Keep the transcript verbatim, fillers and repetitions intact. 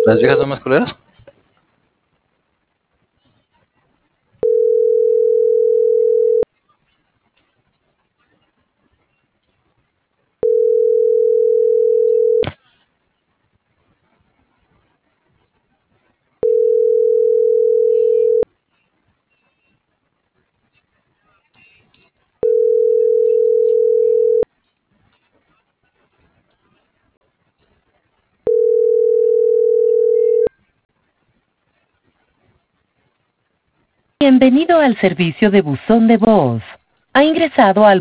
¿Las viejas son más culeras? Bienvenido al servicio de buzón de voz. Ha ingresado al